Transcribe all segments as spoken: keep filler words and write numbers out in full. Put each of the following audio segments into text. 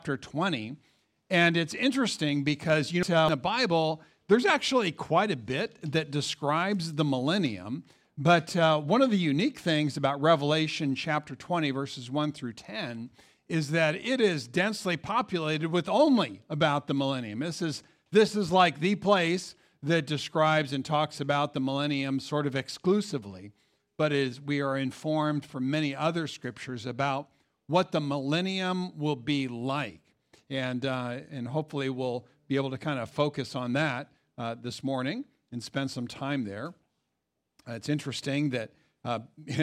chapter twenty. And it's interesting because, you know, in the Bible, there's actually quite a bit that describes the millennium. But uh, one of the unique things about Revelation chapter twenty, verses one through ten, is that it is densely populated with only about the millennium. This is, this is like the place that describes and talks about the millennium sort of exclusively. But is we are informed from many other scriptures about what the millennium will be like. And uh, and hopefully we'll be able to kind of focus on that uh, this morning and spend some time there. Uh, it's interesting that uh,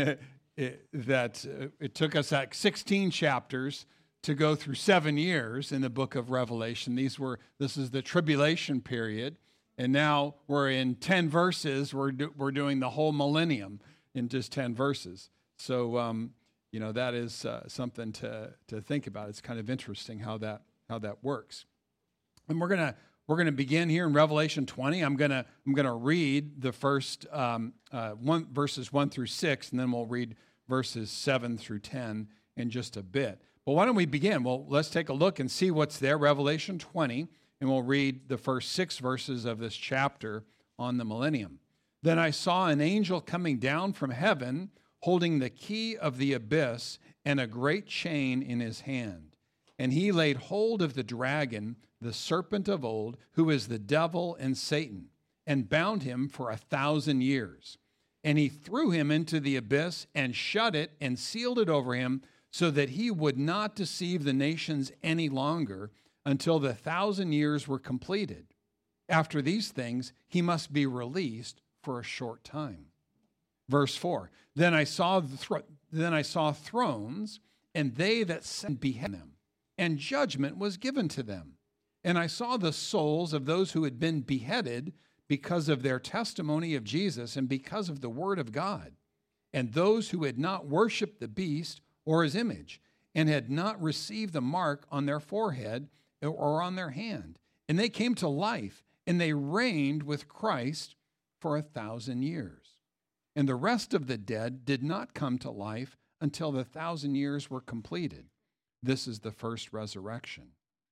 it, that uh, it took us like sixteen chapters to go through seven years in the book of Revelation. These were this is the tribulation period, and now we're in ten verses. We're do, we're doing the whole millennium in just ten verses. So um, you know that is uh, something to to think about. It's kind of interesting how that how that works. And we're gonna we're gonna begin here in Revelation twenty. I'm gonna I'm gonna read the first um, uh, one verses one through six, and then we'll read verses seven through ten in just a bit. But why don't we begin? Well, let's take a look and see what's there. Revelation twenty, and we'll read the first six verses of this chapter on the millennium. Then I saw an angel coming down from heaven, holding the key of the abyss and a great chain in his hand. And he laid hold of the dragon, the serpent of old, who is the devil and Satan, and bound him for a thousand years. And he threw him into the abyss and shut it and sealed it over him, so that he would not deceive the nations any longer until the thousand years were completed. After these things, he must be released for a short time. Verse four, Then I saw the thro- then I saw thrones, and they that sat beheaded them. And judgment was given to them. And I saw the souls of those who had been beheaded because of their testimony of Jesus and because of the word of God, and those who had not worshipped the beast or his image, and had not received the mark on their forehead or on their hand. And they came to life, and they reigned with Christ for a thousand years. And the rest of the dead did not come to life until the thousand years were completed. This is the first resurrection.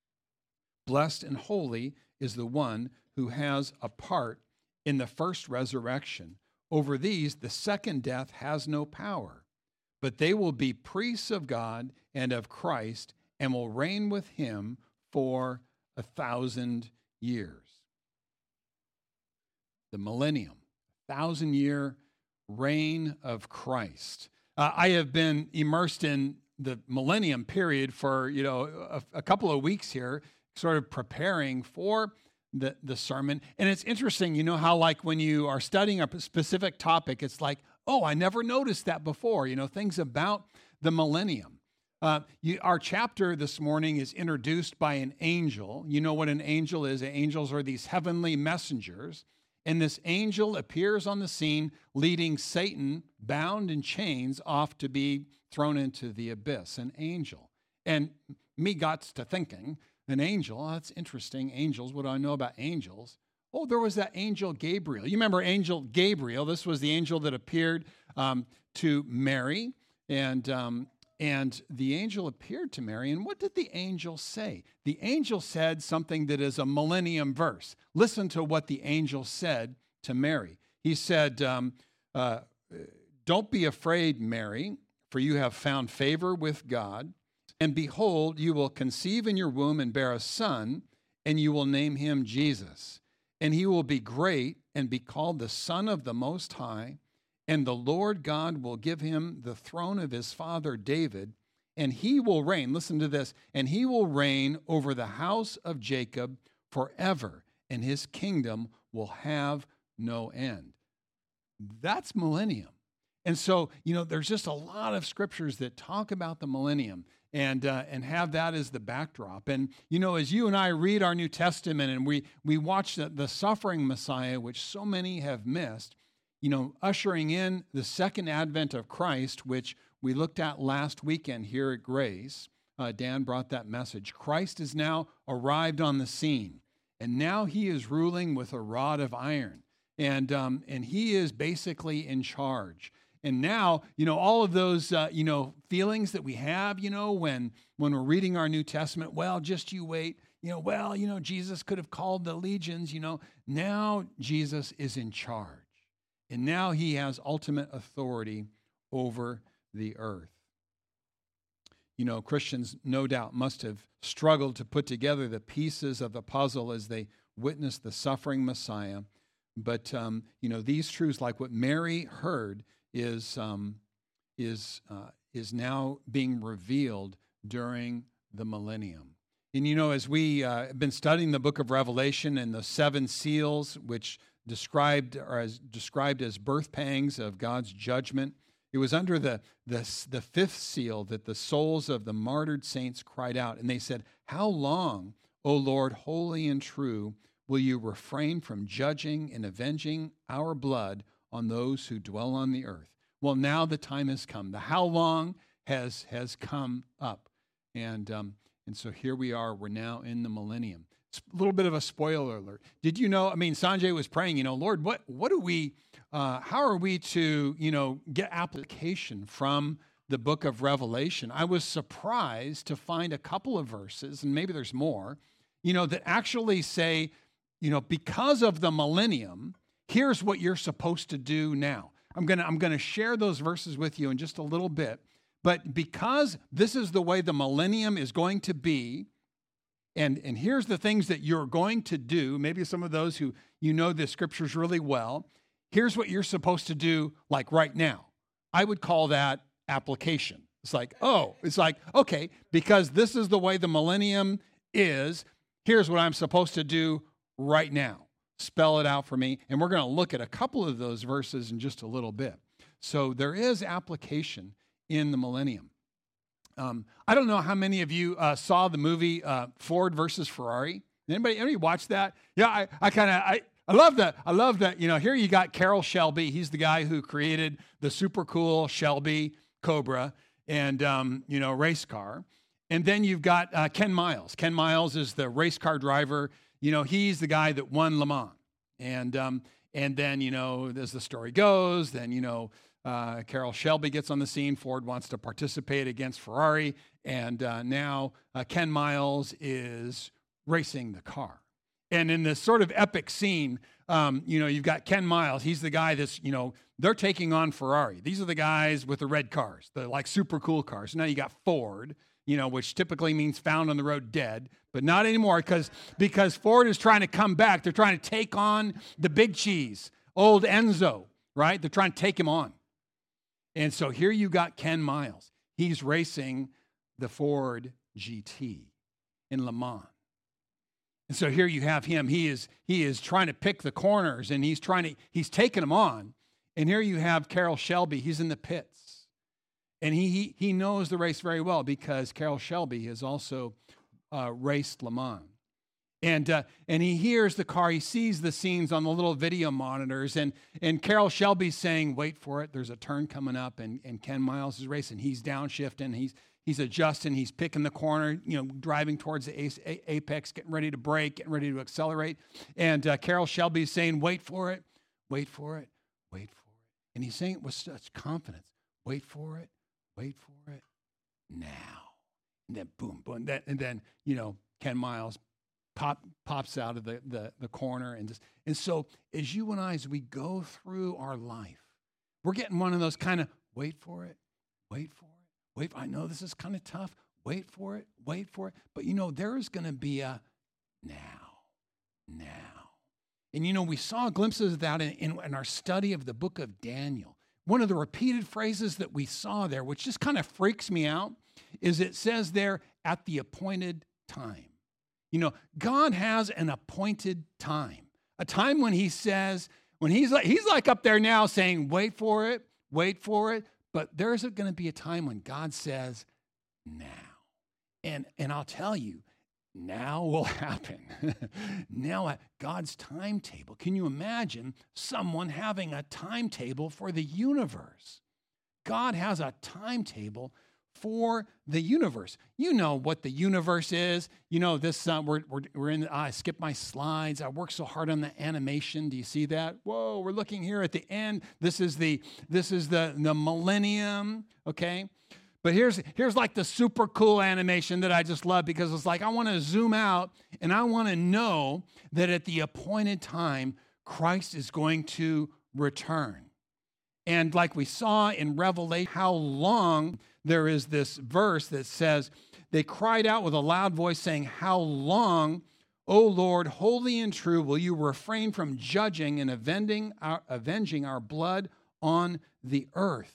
Blessed and holy is the one who has a part in the first resurrection. Over these, the second death has no power, but they will be priests of God and of Christ and will reign with him for a thousand years. The millennium, thousand-year reign of Christ. Uh, I have been immersed in the millennium period for, you know, a, a couple of weeks here, sort of preparing for the, the sermon. And it's interesting, you know, how like when you are studying a specific topic, it's like, oh, I never noticed that before, you know, things about the millennium. Uh, you, our chapter this morning is introduced by an angel. You know what an angel is. Angels are these heavenly messengers. And this angel appears on the scene, leading Satan, bound in chains, off to be thrown into the abyss, an angel. And me got to thinking, an angel, oh, that's interesting, angels, what do I know about angels? Oh, there was that angel Gabriel. You remember angel Gabriel? This was the angel that appeared um, to Mary, and um, and the angel appeared to Mary, and what did the angel say? The angel said something that is a millennium verse. Listen to what the angel said to Mary. He said, um, uh, don't be afraid, Mary, for you have found favor with God. And behold, you will conceive in your womb and bear a son, and you will name him Jesus. And he will be great and be called the Son of the Most High. And the Lord God will give him the throne of his father David, and he will reign, listen to this, and he will reign over the house of Jacob forever, and his kingdom will have no end. That's millennium. And so, you know, there's just a lot of scriptures that talk about the millennium and uh, and have that as the backdrop. And, you know, as you and I read our New Testament and we, we watch the, the suffering Messiah, which so many have missed, you know, ushering in the second advent of Christ, which we looked at last weekend here at Grace. Uh, Dan brought that message. Christ is now arrived on the scene, and now he is ruling with a rod of iron, and um, and he is basically in charge. And now, you know, all of those, uh, you know, feelings that we have, you know, when when we're reading our New Testament, well, just you wait, you know, well, you know, Jesus could have called the legions, you know. Now Jesus is in charge. And now he has ultimate authority over the earth. You know, Christians no doubt must have struggled to put together the pieces of the puzzle as they witnessed the suffering Messiah. But, um, you know, these truths, like what Mary heard, is um, is uh, is now being revealed during the millennium. And, you know, as we uh, have been studying the book of Revelation and the seven seals, which described or as described as birth pangs of God's judgment, it was under the, the, the fifth seal that the souls of the martyred saints cried out. And they said, "How long, O Lord, holy and true, will you refrain from judging and avenging our blood on those who dwell on the earth?" Well, now the time has come. The how long has, has come up. And, um, and so here we are. We're now in the millennium. It's a little bit of a spoiler alert. Did you know, I mean, Sanjay was praying, you know, Lord, what, what do we, uh, how are we to, you know, get application from the book of Revelation? I was surprised to find a couple of verses, and maybe there's more, you know, that actually say, you know, because of the millennium, here's what you're supposed to do now. I'm going to I'm going to share those verses with you in just a little bit. But because this is the way the millennium is going to be, and, and here's the things that you're going to do, maybe some of those who you know the scriptures really well, here's what you're supposed to do like right now. I would call that application. It's like, oh, it's like, okay, because this is the way the millennium is, here's what I'm supposed to do right now. Spell it out for me. And we're going to look at a couple of those verses in just a little bit. So there is application in the millennium. Um, I don't know how many of you uh, saw the movie uh, Ford versus Ferrari. Anybody, anybody watch that? Yeah, I, I kind of, I, I love that. I love that. You know, here you got Carroll Shelby. He's the guy who created the super cool Shelby Cobra and, um, you know, race car. And then you've got uh, Ken Miles. Ken Miles is the race car driver. You know, he's the guy that won Le Mans. And um, and then, you know, as the story goes, then, you know, uh, Carroll Shelby gets on the scene. Ford wants to participate against Ferrari. And uh, now uh, Ken Miles is racing the car. And in this sort of epic scene, um, you know, you've got Ken Miles. He's the guy that's, you know, they're taking on Ferrari. These are the guys with the red cars, the like super cool cars. Now you got Ford, you know, which typically means found on the road dead, but not anymore because because Ford is trying to come back. They're trying to take on the big cheese, old Enzo, right? They're trying to take him on. And so here you got Ken Miles. He's racing the Ford G T in Le Mans. And so here you have him. He is he is trying to pick the corners, and he's trying to he's taking them on. And here you have Carroll Shelby. He's in the pits. And he, he he knows the race very well because Carroll Shelby has also uh, raced Le Mans. And uh, and he hears the car, he sees the scenes on the little video monitors, and and Carroll Shelby's saying, "Wait for it, there's a turn coming up," and, and Ken Miles is racing. He's downshifting, he's he's adjusting, he's picking the corner, you know, driving towards the apex, getting ready to brake, getting ready to accelerate. And uh, Carroll Shelby's saying, "Wait for it, wait for it, wait for it." And he's saying it with such confidence, "Wait for it. Wait for it now." And then boom, boom. And then, and then you know, Ken Miles pop, pops out of the, the, the corner. And just and so as you and I, as we go through our life, we're getting one of those kind of wait for it, wait for it, wait. I know this is kind of tough. Wait for it, wait for it. But you know, there is going to be a now, now. And you know, we saw glimpses of that in, in, in our study of the book of Daniel. One of the repeated phrases that we saw there, which just kind of freaks me out, is it says there, "at the appointed time." You know, God has an appointed time, a time when he says, when he's like, he's like up there now saying, wait for it, wait for it. But there's going to be a time when God says, now. And, and I'll tell you, now will happen. Now at God's timetable. Can you imagine someone having a timetable for the universe? God has a timetable for the universe. You know what the universe is. You know this. Uh, we're we're we're in. I skip my slides. I work so hard on the animation. Do you see that? Whoa! We're looking here at the end. This is the this is the the millennium. Okay. But here's here's like the super cool animation that I just love, because it's like I want to zoom out and I want to know that at the appointed time, Christ is going to return. And like we saw in Revelation, how long, there is this verse that says, they cried out with a loud voice saying, how long, O Lord, holy and true, will you refrain from judging and avenging our, avenging our blood on the earth?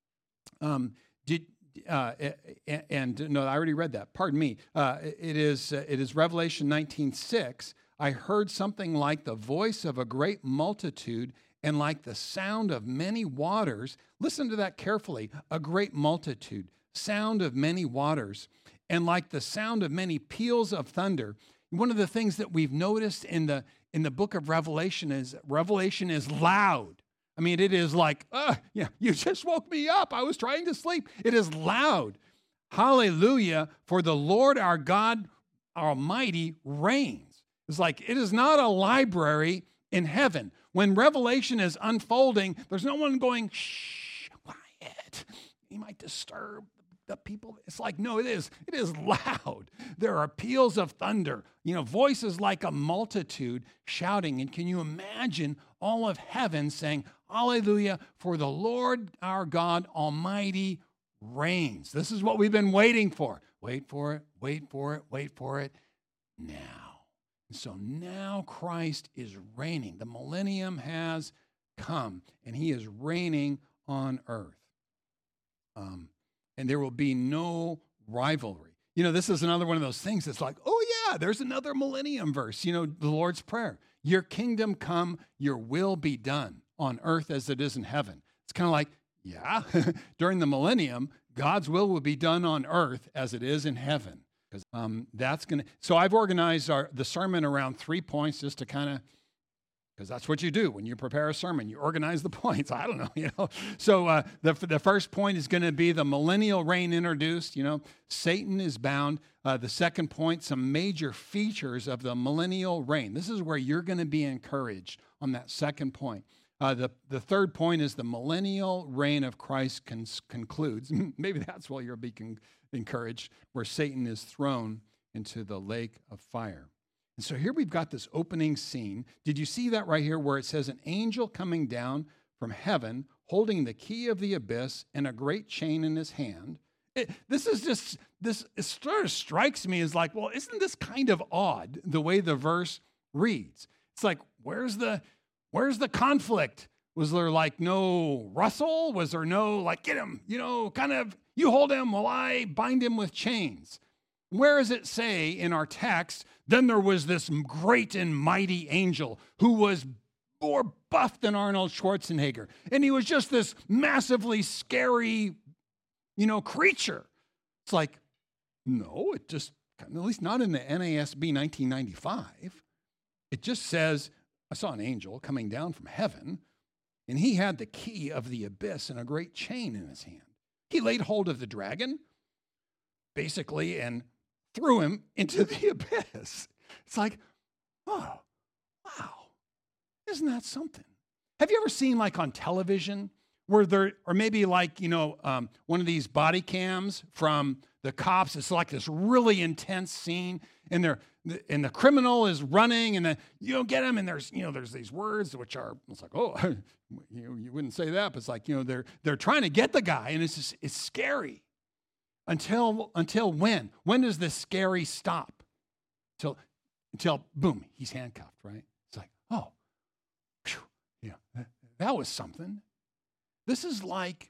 Um, did uh, and no, I already read that. Pardon me. Uh, it is uh, it is Revelation nineteen six. I heard something like the voice of a great multitude and like the sound of many waters. Listen to that carefully. A great multitude, sound of many waters, and like the sound of many peals of thunder. One of the things that we've noticed in the in the book of Revelation is Revelation is loud. I mean, it is like, uh, yeah, you just woke me up. I was trying to sleep. It is loud. Hallelujah, for the Lord our God Almighty reigns. It's like, it is not a library in heaven. When Revelation is unfolding, there's no one going, shh, quiet. You might disturb the people. It's like, no, it is. It is loud. There are peals of thunder, you know, voices like a multitude shouting. And can you imagine all of heaven saying, hallelujah, for the Lord our God Almighty reigns. This is what we've been waiting for. Wait for it, wait for it, wait for it. Now. And so now Christ is reigning. The millennium has come, and he is reigning on earth. Um, and there will be no rivalry. You know, this is another one of those things that's like, oh yeah, there's another millennium verse. You know, the Lord's Prayer. Your kingdom come, your will be done on earth as it is in heaven. It's kind of like, yeah, during the millennium, God's will will be done on earth as it is in heaven. Because um, that's going to, so I've organized our the sermon around three points just to kind of, because that's what you do when you prepare a sermon. You organize the points. I don't know, you know. So uh, the the first point is going to be the millennial reign introduced. You know, Satan is bound. Uh, the second point, some major features of the millennial reign. This is where you're going to be encouraged on that second point. Uh, the, the third point is the millennial reign of Christ con- concludes. Maybe that's why you'll be con- encouraged, where Satan is thrown into the lake of fire. And so here we've got this opening scene. Did you see that right here where it says an angel coming down from heaven holding the key of the abyss and a great chain in his hand? It, this is just, this it sort of strikes me as like, well, isn't this kind of odd the way the verse reads? It's like, where's the... Where's the conflict? Was there like no wrestle? Was there no like, get him, you know, kind of, you hold him while I bind him with chains? Where does it say in our text, then there was this great and mighty angel who was more buff than Arnold Schwarzenegger. And he was just this massively scary, you know, creature. It's like, no, it just, at least not in the N A S B nineteen ninety-five. It just says, I saw an angel coming down from heaven, and he had the key of the abyss and a great chain in his hand. He laid hold of the dragon, basically, and threw him into the abyss. It's like, oh, wow, isn't that something? Have you ever seen, like, on television, where there, or maybe like, you know, um, one of these body cams from the cops, it's like this really intense scene, and they're, and the criminal is running, and the, you don't get him, and there's, you know, there's these words which are, it's like, oh, you know, you wouldn't say that, but it's like, you know, they're they're trying to get the guy, and it's just, it's scary. Until until when? When does the scary stop? Until until boom, he's handcuffed, right? It's like, oh, phew, yeah, that, that was something. This is like,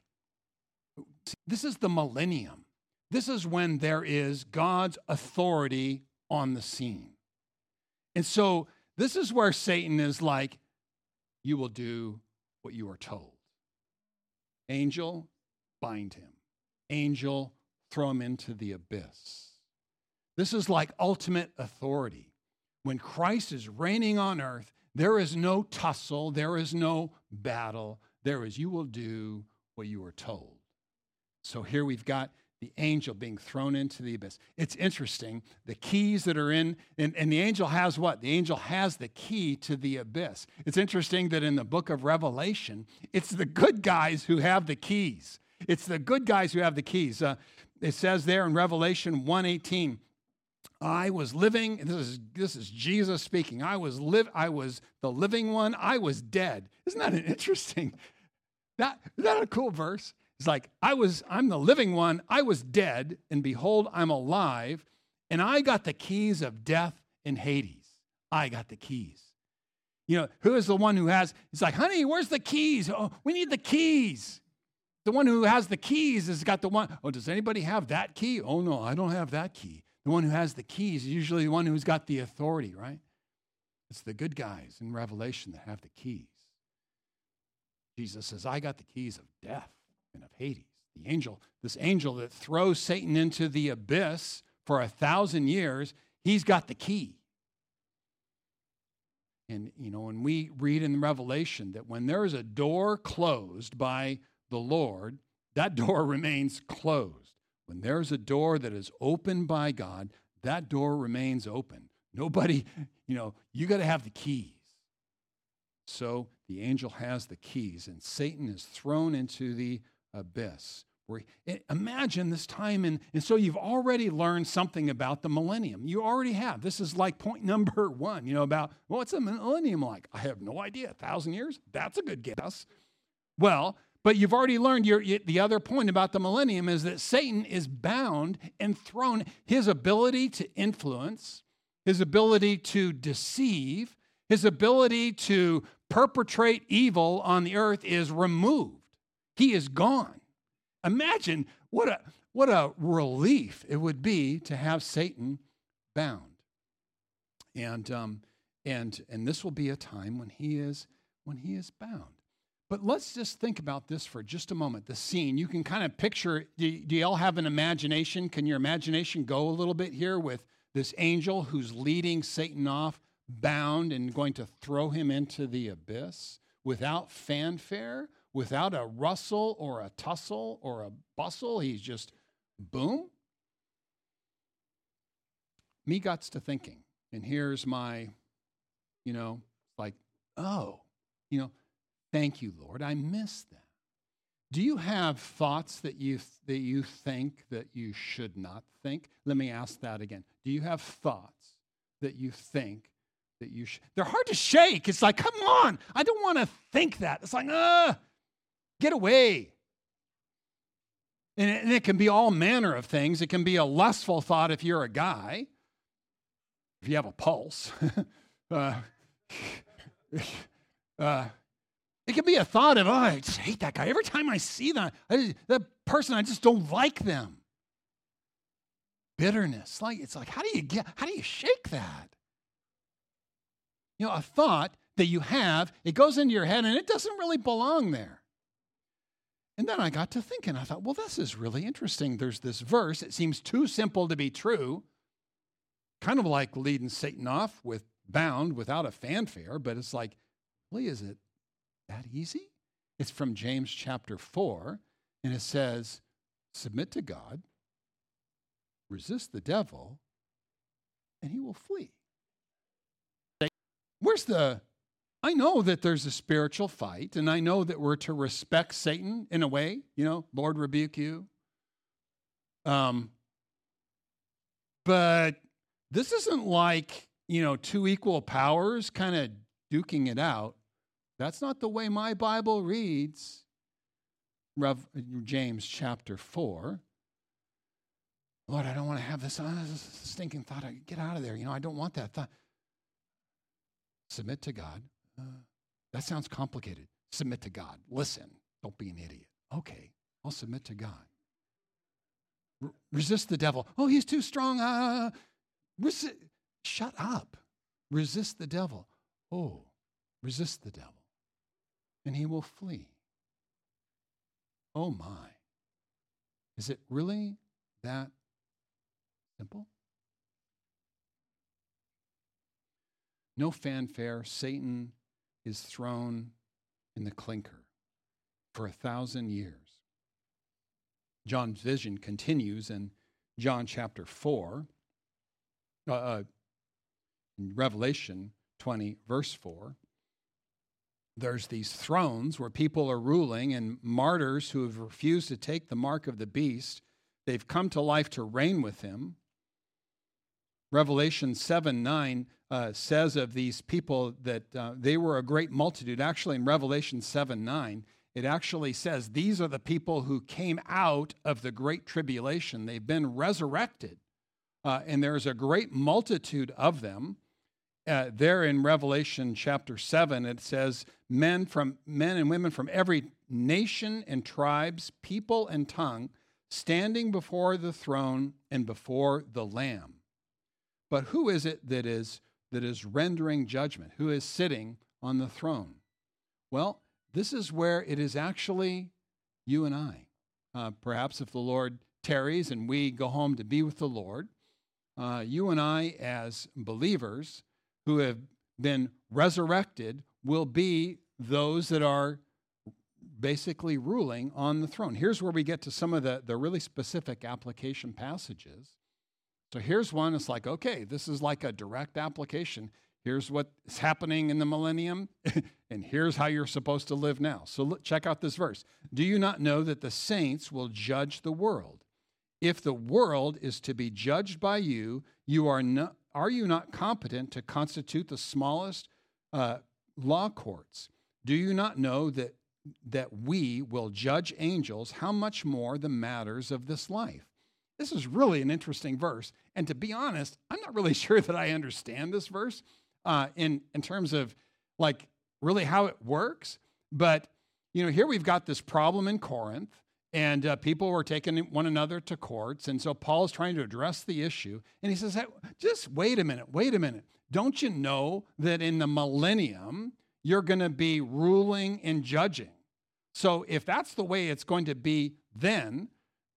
this is the millennium. This is when there is God's authority on the scene. And so this is where Satan is like, you will do what you are told. Angel, bind him. Angel, throw him into the abyss. This is like ultimate authority. When Christ is reigning on earth, there is no tussle, there is no battle. There is, you will do what you are told. So here we've got the angel being thrown into the abyss. It's interesting. The keys that are in, and, and the angel has what? The angel has the key to the abyss. It's interesting that in the book of Revelation, it's the good guys who have the keys. It's the good guys who have the keys. Uh, it says there in Revelation one eighteen, I was living, this is this is Jesus speaking. I was live, I was the living one, I was dead. Isn't that an interesting? That, is that a cool verse? It's like, I was, I'm the living one, I was dead, and behold, I'm alive, and I got the keys of death and Hades. I got the keys. You know, who is the one who has, it's like, honey, where's the keys? Oh, we need the keys. The one who has the keys has got the one, oh, does anybody have that key? Oh, no, I don't have that key. The one who has the keys is usually the one who's got the authority, right? It's the good guys in Revelation that have the keys. Jesus says, I got the keys of death and of Hades. The angel, this angel that throws Satan into the abyss for a thousand years, he's got the key. And, you know, when we read in Revelation that when there is a door closed by the Lord, that door remains closed. When there's a door that is opened by God, that door remains open. Nobody, you know, you got to have the keys. So the angel has the keys, and Satan is thrown into the abyss. Where he, imagine this time, and, and so you've already learned something about the millennium. You already have. This is like point number one, you know, about, well, what's a millennium like? I have no idea. A thousand years? That's a good guess. Well, but you've already learned your, the other point about the millennium is that Satan is bound and thrown. His ability to influence, his ability to deceive, his ability to perpetrate evil on the earth is removed. He is gone. Imagine what a, what a relief it would be to have Satan bound. And, um, and, and this will be a time when he is, when he is bound. But let's just think about this for just a moment. The scene, you can kind of picture, do, do you all have an imagination? Can your imagination go a little bit here with this angel who's leading Satan off, bound, and going to throw him into the abyss without fanfare, without a rustle or a tussle or a bustle? He's just, boom. Me guts to thinking. And here's my, you know, like, oh, you know, thank you, Lord. I missed that. Do you have thoughts that you that you think that you should not think? Let me ask that again. Do you have thoughts that you think that you should? They're hard to shake. It's like, come on, I don't want to think that. It's like, ah, get away. And it, and it can be all manner of things. It can be a lustful thought if you're a guy, if you have a pulse. uh, uh, It could be a thought of, oh, I just hate that guy. Every time I see that, I, that person, I just don't like them. Bitterness. Like, it's like, how do you get, how do you shake that? You know, a thought that you have, it goes into your head and it doesn't really belong there. And then I got to thinking, I thought, well, this is really interesting. There's this verse. It seems too simple to be true. Kind of like leading Satan off with bound without a fanfare, but it's like, really, is it that easy? It's from James chapter four, and it says, submit to God, resist the devil, and he will flee. Where's the, I know that there's a spiritual fight, and I know that we're to respect Satan in a way, you know, Lord rebuke you. Um, but this isn't like, you know, two equal powers kind of duking it out. That's not the way my Bible reads. Rev, James chapter four. Lord, I don't want to have this, uh, this stinking thought. I get out of there. You know, I don't want that thought. Submit to God. Uh, that sounds complicated. Submit to God. Listen, don't be an idiot. Okay, I'll submit to God. R- resist the devil. Oh, he's too strong. Uh, resi- Shut up. Resist the devil. Oh, resist the devil, and he will flee. Oh my. Is it really that simple? No fanfare. Satan is thrown in the clinker for a thousand years. John's vision continues in John chapter four, uh, uh, in Revelation twenty, verse four. There's these thrones where people are ruling, and martyrs who have refused to take the mark of the beast, they've come to life to reign with him. Revelation seven nine uh, says of these people that uh, they were a great multitude. Actually, in Revelation seven nine, it actually says these are the people who came out of the great tribulation. They've been resurrected, uh, and there's a great multitude of them. Uh, there in Revelation chapter seven, it says, men from men and women from every nation and tribes, people and tongue, standing before the throne and before the Lamb. But who is it that is that is rendering judgment? Who is sitting on the throne? Well, this is where it is actually you and I. Uh, perhaps if the Lord tarries and we go home to be with the Lord, uh, you and I as believers who have been resurrected will be those that are basically ruling on the throne. Here's where we get to some of the, the really specific application passages. So here's one. It's like, okay, this is like a direct application. Here's what's happening in the millennium, and here's how you're supposed to live now. So look, check out this verse. Do you not know that the saints will judge the world? If the world is to be judged by you, you are not, are you not competent to constitute the smallest uh, law courts? Do you not know that that we will judge angels? How much more the matters of this life? This is really an interesting verse. And to be honest, I'm not really sure that I understand this verse uh, in, in terms of like really how it works. But, you know, here we've got this problem in Corinth, and uh, people were taking one another to courts. And so Paul's trying to address the issue. And he says, hey, just wait a minute, wait a minute. Don't you know that in the millennium, you're going to be ruling and judging? So if that's the way it's going to be then,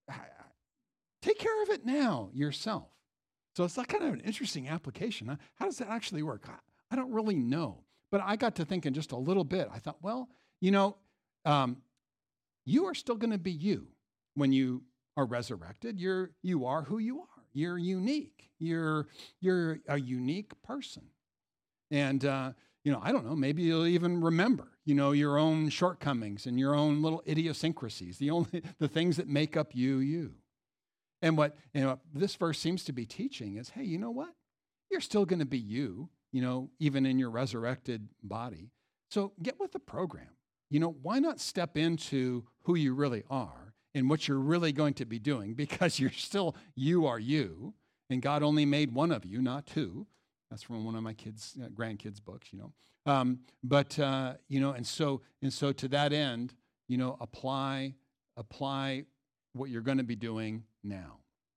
take care of it now yourself. So it's like kind of an interesting application. How does that actually work? I don't really know. But I got to thinking just a little bit. I thought, well, you know, um, you are still going to be you when you are resurrected. You're you are who you are. You're unique. You're you're a unique person. And uh, you know, I don't know. Maybe you'll even remember, you know, your own shortcomings and your own little idiosyncrasies. The only the things that make up you, you. And what you know, this verse seems to be teaching is, hey, you know what? You're still going to be you. You know, even in your resurrected body. So get with the program. You know, why not step into who you really are and what you're really going to be doing, because you're still, you are you, and God only made one of you, not two. That's from one of my kids, uh, grandkids' books, you know. Um, but, uh, you know, and so, and so to that end, you know, apply, apply what you're going to be doing now.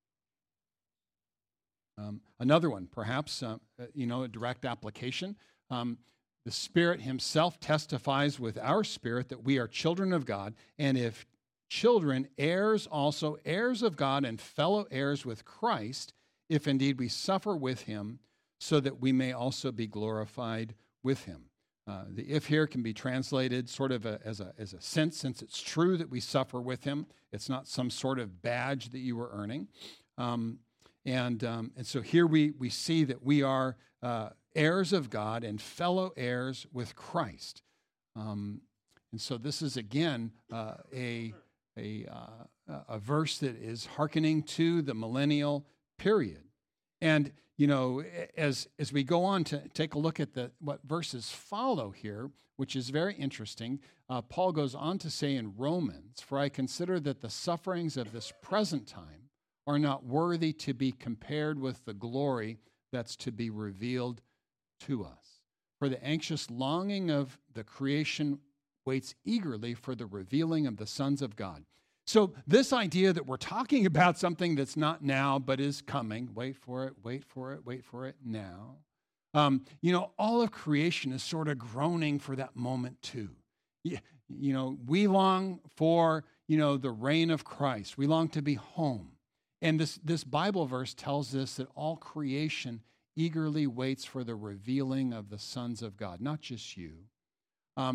Um, another one, perhaps, uh, you know, a direct application. Um, the Spirit himself testifies with our spirit that we are children of God, and if children, heirs also, heirs of God and fellow heirs with Christ, if indeed we suffer with him, so that we may also be glorified with him. Uh, the if here can be translated sort of a, as a as a sense, since it's true that we suffer with him. It's not some sort of badge that you were earning. Um, and um, and so here we we see that we are uh, heirs of God and fellow heirs with Christ. Um, and so this is again uh, a a uh, a verse that is hearkening to the millennial period. And you know, as as we go on to take a look at the what verses follow here, which is very interesting, uh, Paul goes on to say in Romans, "For I consider that the sufferings of this present time are not worthy to be compared with the glory that's to be revealed to us. For the anxious longing of the creation waits eagerly for the revealing of the sons of God." So this idea that we're talking about something that's not now but is coming, wait for it, wait for it, wait for it now. Um, you know, all of creation is sort of groaning for that moment too. You, you know, we long for, you know, the reign of Christ. We long to be home. And this, this Bible verse tells us that all creation eagerly waits for the revealing of the sons of God, not just you. Um,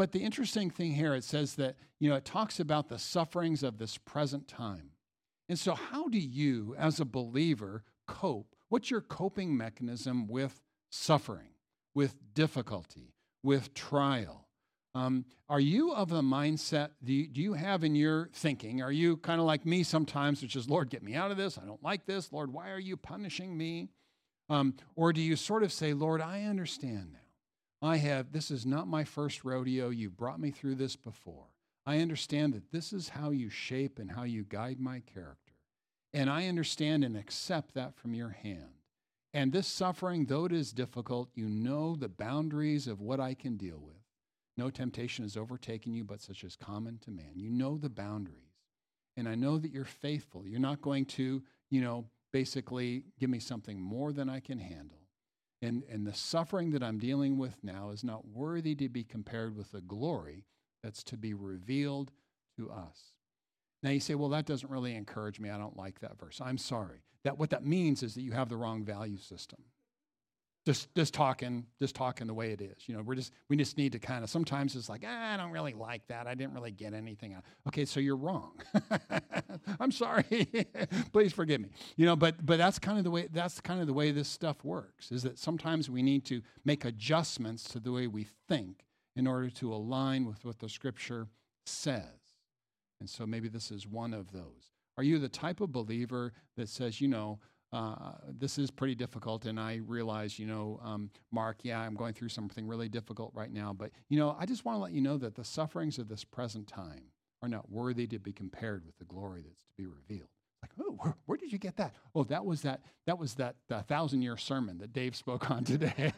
but the interesting thing here, it says that, you know, it talks about the sufferings of this present time. And so how do you, as a believer, cope? What's your coping mechanism with suffering, with difficulty, with trial? Um, are you of the mindset, do you, do you have in your thinking, are you kind of like me sometimes, which is, Lord, get me out of this. I don't like this. Lord, why are you punishing me? Um, or do you sort of say, Lord, I understand now. I have, this is not my first rodeo. You've brought me through this before. I understand that this is how you shape and how you guide my character. And I understand and accept that from your hand. And this suffering, though it is difficult, you know the boundaries of what I can deal with. No temptation has overtaken you, but such as common to man. You know the boundaries. And I know that you're faithful. You're not going to, you know, basically give me something more than I can handle. And, and the suffering that I'm dealing with now is not worthy to be compared with the glory that's to be revealed to us. Now you say, well, that doesn't really encourage me. I don't like that verse. I'm sorry. That what that means is that you have the wrong value system. Just just talking, just talking the way it is. You know, we're just we just need to kind of sometimes it's like, ah, I don't really like that. I didn't really get anything out. Okay, so you're wrong. I'm sorry. Please forgive me. You know, but but that's kind of the way that's kind of the way this stuff works, is that sometimes we need to make adjustments to the way we think in order to align with what the scripture says. And so maybe this is one of those. Are you the type of believer that says, you know, uh, this is pretty difficult, and I realize, you know, um, Mark, yeah, I'm going through something really difficult right now, but, you know, I just want to let you know that the sufferings of this present time are not worthy to be compared with the glory that's to be revealed. Like, oh, where, where did you get that? Oh, that was that, that was that uh, thousand-year sermon that Dave spoke on today.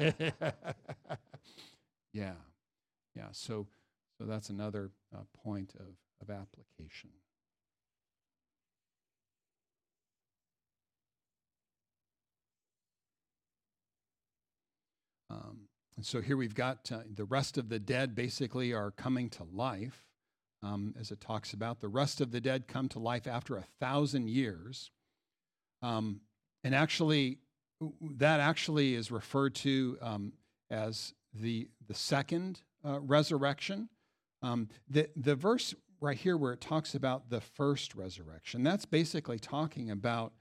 yeah, yeah, so, so that's another uh, point of, of application. Um, and so here we've got uh, the rest of the dead basically are coming to life, um, as it talks about. The rest of the dead come to life after a thousand years. Um, and actually, that actually is referred to um, as the, the second uh, resurrection. Um, the, the verse right here where it talks about the first resurrection, that's basically talking about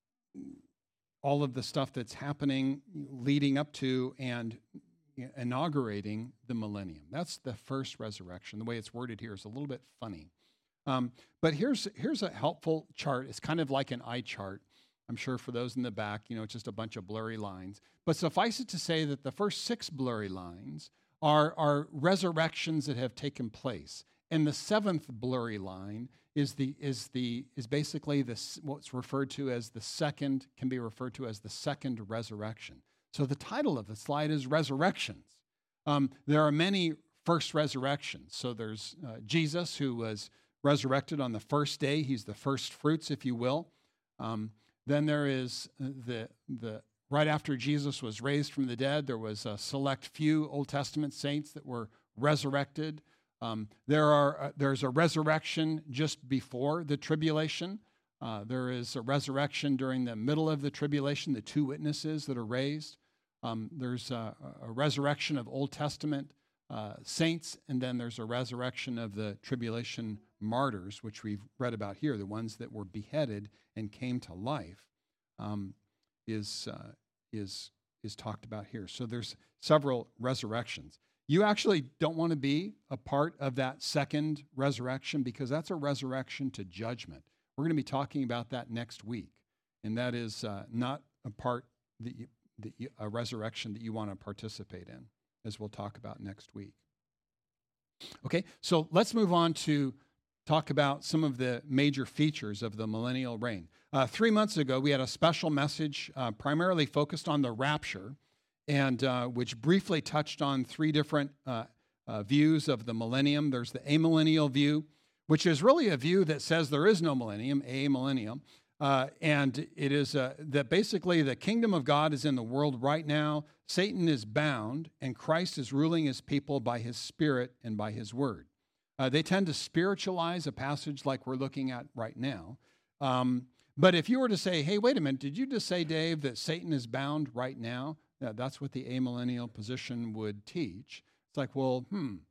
all of the stuff that's happening leading up to and inaugurating the millennium. That's the first resurrection. The way it's worded here is a little bit funny. Um, but here's here's a helpful chart. It's kind of like an eye chart. I'm sure for those in the back, you know, it's just a bunch of blurry lines. But suffice it to say that the first six blurry lines are, are resurrections that have taken place. And the seventh blurry line is the is the is basically this what's referred to as the second can be referred to as the second resurrection. So the title of the slide is Resurrections. Um, there are many first resurrections. So there's uh, Jesus, who was resurrected on the first day. He's the first fruits, if you will. Um, then there is the the right after Jesus was raised from the dead, there was a select few Old Testament saints that were resurrected. Um, there are uh, there's a resurrection just before the tribulation. Uh, there is a resurrection during the middle of the tribulation, the two witnesses that are raised. Um, there's a, a resurrection of Old Testament uh, saints, and then there's a resurrection of the tribulation martyrs, which we've read about here, the ones that were beheaded and came to life, um, is uh, is is talked about here. So there's several resurrections. You actually don't want to be a part of that second resurrection because that's a resurrection to judgment. We're going to be talking about that next week, and that is uh, not a part that you, that you, a resurrection that you want to participate in, as we'll talk about next week. Okay, so let's move on to talk about some of the major features of the millennial reign. Uh, three months ago, we had a special message uh, primarily focused on the rapture, and uh, which briefly touched on three different uh, uh, views of the millennium. There's the amillennial view, which is really a view that says there is no millennium, amillennium, uh, and it is uh, that basically the kingdom of God is in the world right now. Satan is bound, and Christ is ruling his people by his Spirit and by his word. Uh, they tend to spiritualize a passage like we're looking at right now. Um, but if you were to say, hey, wait a minute, did you just say, Dave, that Satan is bound right now? Yeah, that's what the amillennial position would teach. It's like, well, hmm,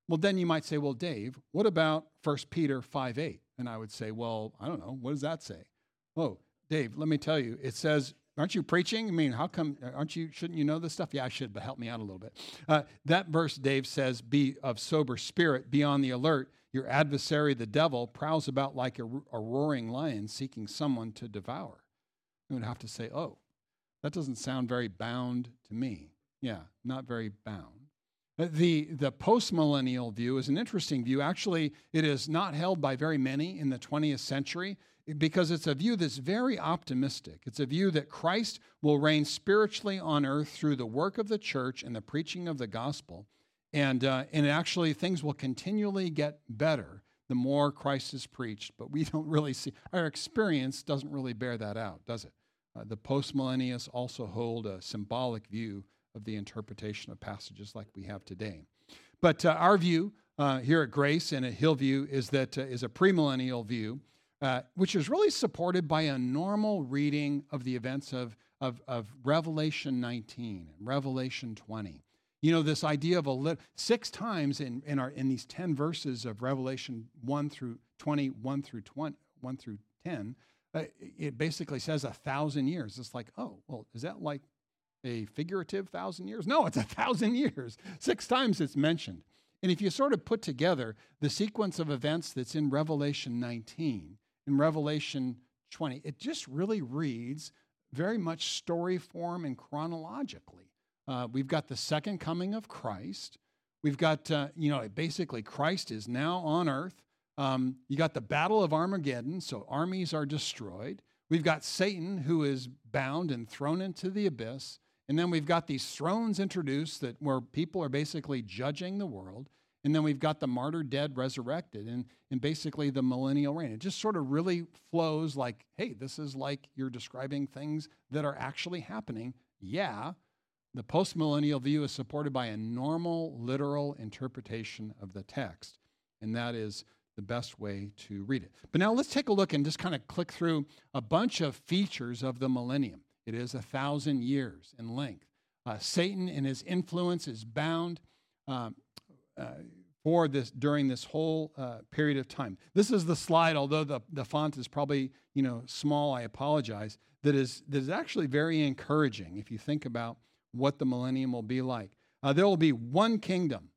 Well, then you might say, well, Dave, what about First Peter five eight? And I would say, well, I don't know. What does that say? Oh, Dave, let me tell you. It says, aren't you preaching? I mean, how come, aren't you, shouldn't you know this stuff? Yeah, I should, but help me out a little bit. Uh, that verse, Dave says, be of sober spirit, be on the alert. Your adversary, the devil, prowls about like a, a roaring lion seeking someone to devour. You would have to say, oh, that doesn't sound very bound to me. Yeah, not very bound. The, the postmillennial view is an interesting view. Actually, it is not held by very many in the twentieth century because it's a view that's very optimistic. It's a view that Christ will reign spiritually on earth through the work of the church and the preaching of the gospel. And, uh, and actually, things will continually get better the more Christ is preached. But we don't really see, our experience doesn't really bear that out, does it? Uh, the postmillennialists also hold a symbolic view of the interpretation of passages like we have today. But uh, our view uh, here at Grace and at Hillview is that uh, is a premillennial view, uh, which is really supported by a normal reading of the events of, of, of Revelation nineteen and Revelation twenty. You know, this idea of a li- six times in, in, our, in these ten verses of Revelation one through twenty, one through twenty, one through ten, uh, it basically says a thousand years. It's like, oh, well, is that like a figurative thousand years? No, it's a thousand years. Six times it's mentioned. And if you sort of put together the sequence of events that's in Revelation nineteen and Revelation twenty, it just really reads very much story form and chronologically. Uh, we've got the second coming of Christ. We've got, uh, you know, basically Christ is now on earth. Um, you got the Battle of Armageddon, so armies are destroyed. We've got Satan who is bound and thrown into the abyss. And then we've got these thrones introduced that where people are basically judging the world. And then we've got the martyr dead resurrected and, and basically the millennial reign. It just sort of really flows like, hey, this is like you're describing things that are actually happening. Yeah, the postmillennial view is supported by a normal, literal interpretation of the text. And that is the best way to read it. But now let's take a look and just kind of click through a bunch of features of the millennium. It is a thousand years in length. Uh, Satan and his influence is bound um, uh, for this during this whole uh, period of time. This is the slide, although the, the font is probably you know small, I apologize, that is, that is actually very encouraging if you think about what the millennium will be like. Uh, there will be one kingdom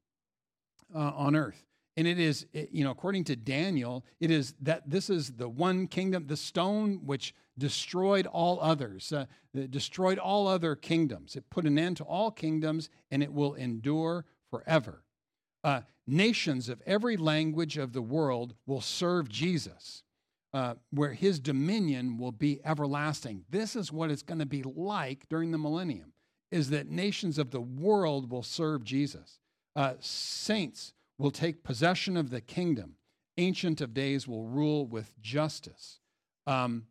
uh, on earth. And it is, you know, according to Daniel, it is that this is the one kingdom, the stone which destroyed all others, uh, destroyed all other kingdoms. It put an end to all kingdoms, and it will endure forever. Uh, nations of every language of the world will serve Jesus, uh, where his dominion will be everlasting. This is what it's going to be like during the millennium, is that nations of the world will serve Jesus. Uh, saints will take possession of the kingdom. Ancient of Days will rule with justice. Um,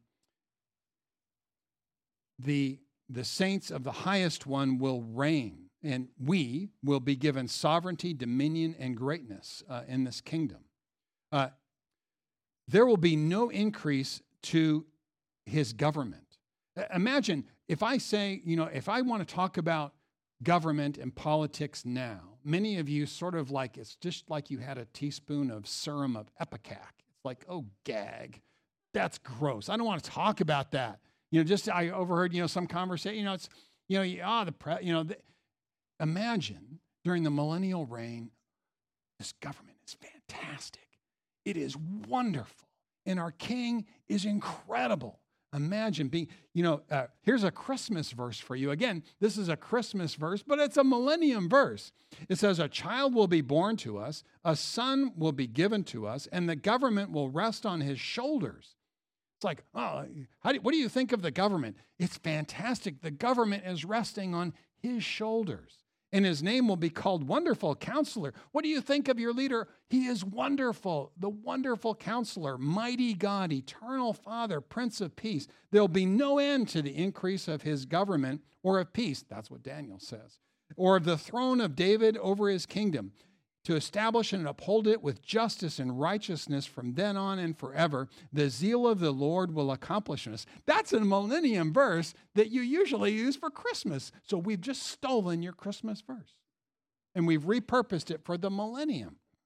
the, the saints of the highest one will reign, and we will be given sovereignty, dominion, and greatness uh, in this kingdom. Uh, there will be no increase to his government. Imagine if I say, you know, if I want to talk about government and politics now, many of you sort of like, it's just like you had a teaspoon of serum of Ipecac. It's like, oh, gag. That's gross. I don't want to talk about that. You know, just I overheard, you know, some conversation, you know, it's, you know, ah, the, pre, you know, the, imagine during the millennial reign, this government is fantastic. It is wonderful. And our king is incredible. Imagine being, you know, uh, here's a Christmas verse for you. Again, this is a Christmas verse, but it's a millennium verse. It says, a child will be born to us, a son will be given to us, and the government will rest on his shoulders. It's like, oh, how do, what do you think of the government? It's fantastic. The government is resting on his shoulders. And his name will be called Wonderful Counselor. What do you think of your leader? He is wonderful, the Wonderful Counselor, Mighty God, Eternal Father, Prince of Peace. There'll be no end to the increase of his government or of peace. That's what Daniel says. Or of the throne of David over his kingdom, to establish and uphold it with justice and righteousness from then on and forever. The zeal of the Lord will accomplish this. That's a millennium verse that you usually use for Christmas. So we've just stolen your Christmas verse, and we've repurposed it for the millennium.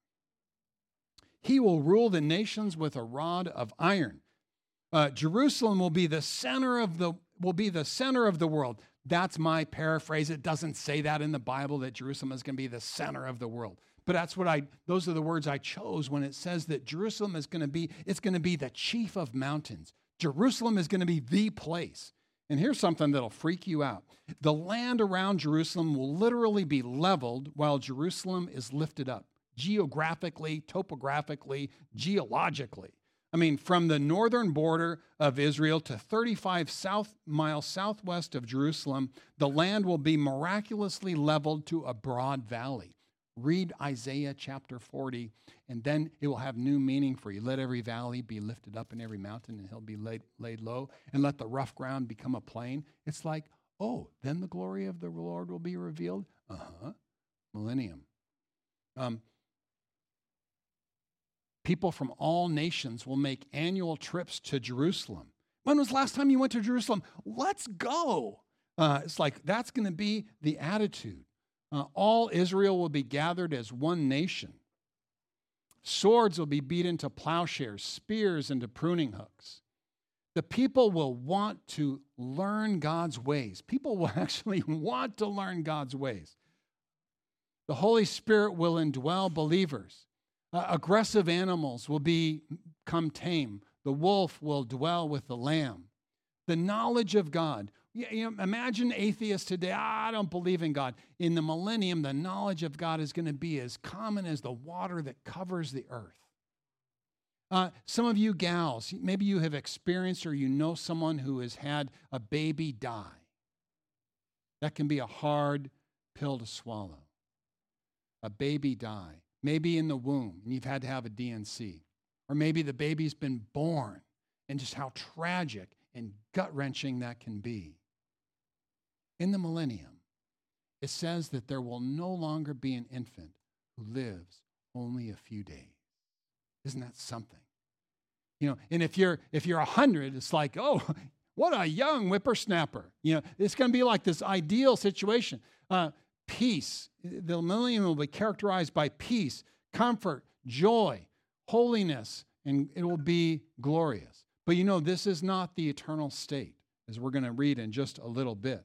He will rule the nations with a rod of iron. Uh, Jerusalem will be the center of the will be the center of the world. That's my paraphrase. It doesn't say that in the Bible, that Jerusalem is going to be the center of the world. But that's what I, those are the words I chose when it says that Jerusalem is going to be, it's going to be the chief of mountains. Jerusalem is going to be the place. And here's something that'll freak you out. The land around Jerusalem will literally be leveled while Jerusalem is lifted up, geographically, topographically, geologically. I mean, from the northern border of Israel to thirty-five south miles southwest of Jerusalem, the land will be miraculously leveled to a broad valley. Read Isaiah chapter forty, and then it will have new meaning for you. Let every valley be lifted up and every mountain, and he'll be laid, laid low, and let the rough ground become a plain. It's like, oh, then the glory of the Lord will be revealed? Uh-huh. Millennium. Um, people from all nations will make annual trips to Jerusalem. When was the last time you went to Jerusalem? Let's go. Uh, it's like, that's going to be the attitude. Uh, all Israel will be gathered as one nation. Swords will be beat into plowshares, spears into pruning hooks. The people will want to learn God's ways. People will actually want to learn God's ways. The Holy Spirit will indwell believers. Uh, aggressive animals will become tame. The wolf will dwell with the lamb. The knowledge of God. You, you know, imagine atheists today, ah, I don't believe in God. In the millennium, the knowledge of God is going to be as common as the water that covers the earth. Uh, some of you gals, maybe you have experienced or you know someone who has had a baby die. That can be a hard pill to swallow. A baby die. Maybe in the womb, and you've had to have a D and C. Or maybe the baby's been born, and just how tragic and gut-wrenching that can be. In the millennium, it says that there will no longer be an infant who lives only a few days. Isn't that something? You know, and if you're if you're a hundred, it's like, oh, what a young whippersnapper. You know, it's going to be like this ideal situation. Uh, peace. The millennium will be characterized by peace, comfort, joy, holiness, and it will be glorious. But you know, this is not the eternal state, as we're going to read in just a little bit.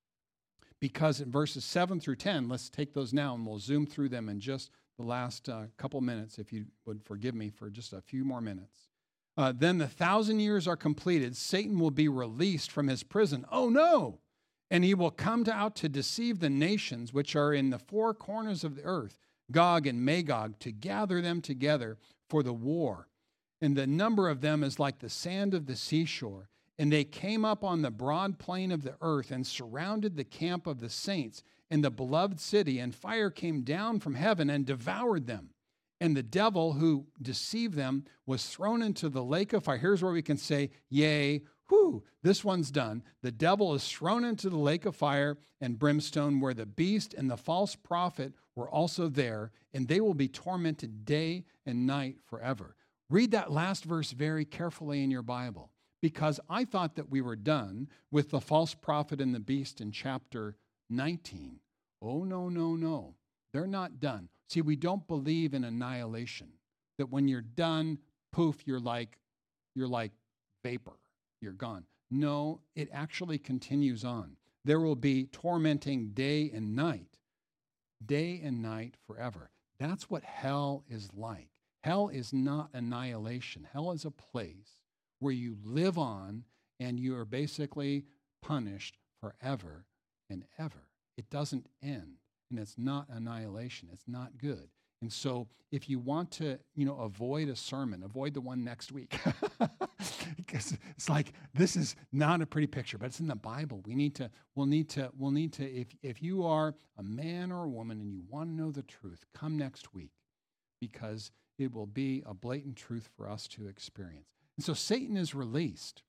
Because in verses seven through ten, let's take those now, and we'll zoom through them in just the last uh, couple minutes, if you would forgive me for just a few more minutes. Uh, then the thousand years are completed. Satan will be released from his prison. Oh, no! And he will come to, out to deceive the nations which are in the four corners of the earth, Gog and Magog, to gather them together for the war. And the number of them is like the sand of the seashore. And they came up on the broad plain of the earth and surrounded the camp of the saints in the beloved city, and fire came down from heaven and devoured them. And the devil who deceived them was thrown into the lake of fire. Here's where we can say, yay, whew, this one's done. The devil is thrown into the lake of fire and brimstone, where the beast and the false prophet were also there, and they will be tormented day and night forever. Read that last verse very carefully in your Bible, because I thought that we were done with the false prophet and the beast in chapter nineteen. Oh, no, no, no. They're not done. See, we don't believe in annihilation, that when you're done, poof, you're like, you're like vapor. You're gone. No, it actually continues on. There will be tormenting day and night, day and night forever. That's what hell is like. Hell is not annihilation. Hell is a place where you live on and you are basically punished forever and ever. It doesn't end, and it's not annihilation. It's not good. And so if you want to, you know, avoid a sermon, avoid the one next week. Because it's like, this is not a pretty picture, but it's in the Bible. We need to, we'll need to, we'll need to, if, if you are a man or a woman and you want to know the truth, come next week, because it will be a blatant truth for us to experience. And so Satan is released.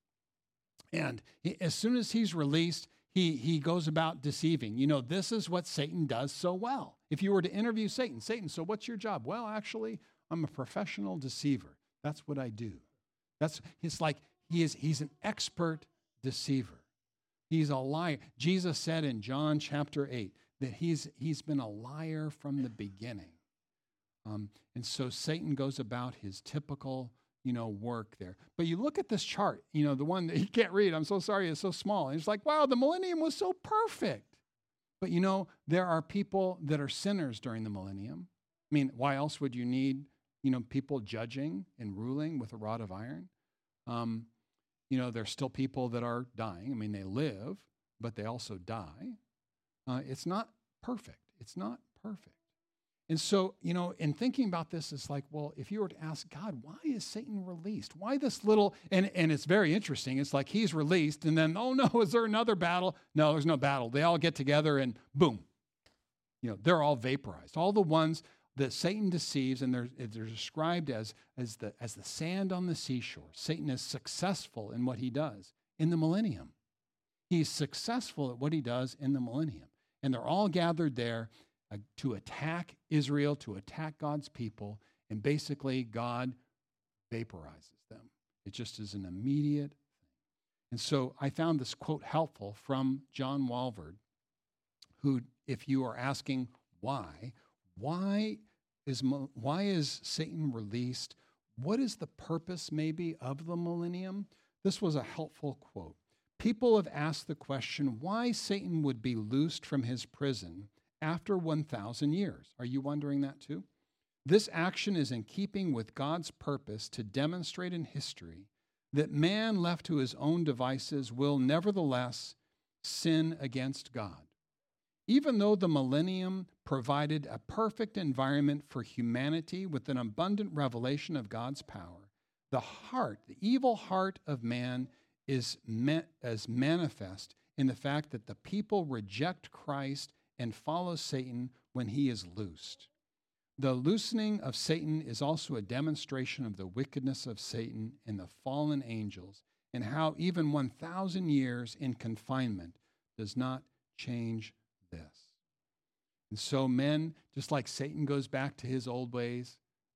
And he, as soon as he's released, he, he goes about deceiving. You know, this is what Satan does so well. If you were to interview Satan, Satan, so what's your job? Well, actually, I'm a professional deceiver. That's what I do. That's, it's like he is, he's an expert deceiver. He's a liar. Jesus said in John chapter eight that he's, he's been a liar from the beginning. Um, and so Satan goes about his typical, you know, work there. But you look at this chart, you know, the one that you can't read, I'm so sorry, it's so small. And it's like, wow, the millennium was so perfect. But, you know, there are people that are sinners during the millennium. I mean, why else would you need, you know, people judging and ruling with a rod of iron? Um, you know, there's still people that are dying. I mean, they live, but they also die. Uh, it's not perfect. It's not perfect. And so, you know, in thinking about this, it's like, well, if you were to ask God, why is Satan released? Why this little, and, and it's very interesting. It's like he's released and then, oh no, is there another battle? No, there's no battle. They all get together and boom, you know, they're all vaporized. All the ones that Satan deceives, and they're, they're described as, as, the, as the sand on the seashore. Satan is successful in what he does in the millennium. He's successful at what he does in the millennium. And they're all gathered there uh, to attack Israel, to attack God's people, and basically God vaporizes them. It just is an immediate thing. And so I found this quote helpful from John Walvoord, who, if you are asking why, why is, why is Satan released? What is the purpose maybe of the millennium? This was a helpful quote. People have asked the question why Satan would be loosed from his prison after one thousand years. Are you wondering that too? This action is in keeping with God's purpose to demonstrate in history that man left to his own devices will nevertheless sin against God. Even though the millennium provided a perfect environment for humanity with an abundant revelation of God's power, the heart, the evil heart of man is met as manifest in the fact that the people reject Christ and follow Satan when he is loosed. The loosening of Satan is also a demonstration of the wickedness of Satan and the fallen angels, and how even one thousand years in confinement does not change this. And so men, just like Satan goes back to his old ways,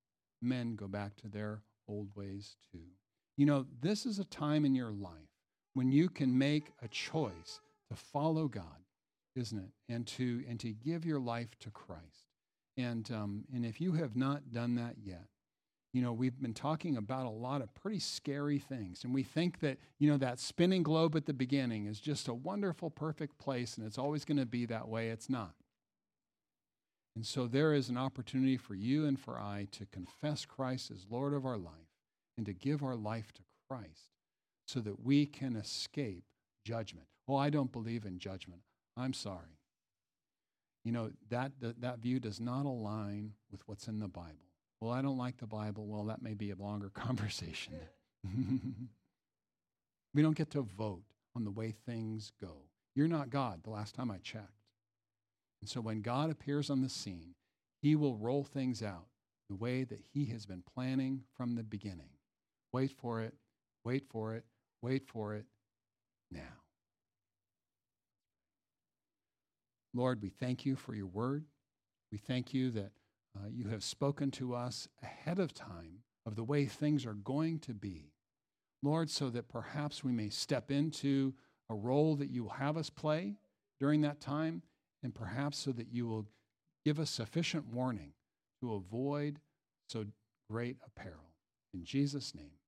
men go back to their old ways too. You know, this is a time in your life when you can make a choice to follow God, isn't it? And to and to give your life to Christ. And um, and if you have not done that yet, you know, we've been talking about a lot of pretty scary things. And we think that, you know, that spinning globe at the beginning is just a wonderful, perfect place, and it's always going to be that way. It's not. And so there is an opportunity for you and for I to confess Christ as Lord of our life and to give our life to Christ so that we can escape judgment. Oh, I don't believe in judgment. I'm sorry. You know, that, that, that view does not align with what's in the Bible. Well, I don't like the Bible. Well, that may be a longer conversation. We don't get to vote on the way things go. You're not God, the last time I checked. And so when God appears on the scene, he will roll things out the way that he has been planning from the beginning. Wait for it, wait for it, wait for it now. Lord, we thank you for your word. We thank you that uh, you have spoken to us ahead of time of the way things are going to be. Lord, so that perhaps we may step into a role that you will have us play during that time, and perhaps so that you will give us sufficient warning to avoid so great a peril. In Jesus' name.